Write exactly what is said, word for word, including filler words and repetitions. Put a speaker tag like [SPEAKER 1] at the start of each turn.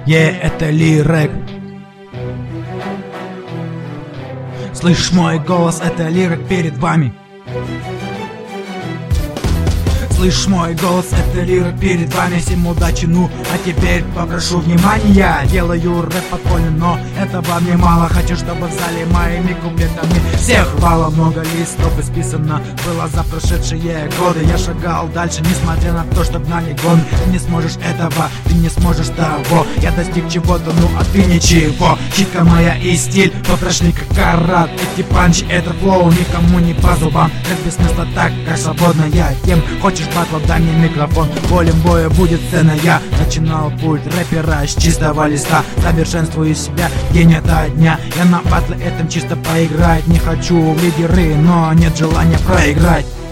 [SPEAKER 1] Е, это Лирек. Слышь мой голос, это Лирек перед вами. Слышь мой голос, это Лирек перед вами. Всем удачи, ну а теперь попрошу внимания. Делаю рэп подпольно, но этого мне мало. Хочу, чтобы в зале моими куплетами всех хвала. Много листов исписано было за прошедшие годы. Я шагал дальше, несмотря на то, что гнали гон. Ты не сможешь этого, ты не сможешь того. Я достиг чего-то, ну а ты ничего. Читка моя и стиль попрошли как карат. Эти панчи, это флоу никому не по зубам. Как без смысла, так как свободно я тем. Хочешь батл, дай мне микрофон. Волем боя будет сцена. Я начинал пульт рэпера с чистого листа. Совершенствую себя день ото дня. Я на батле этом чисто поиграть. Не хочу в лидеры, но нет желания проиграть.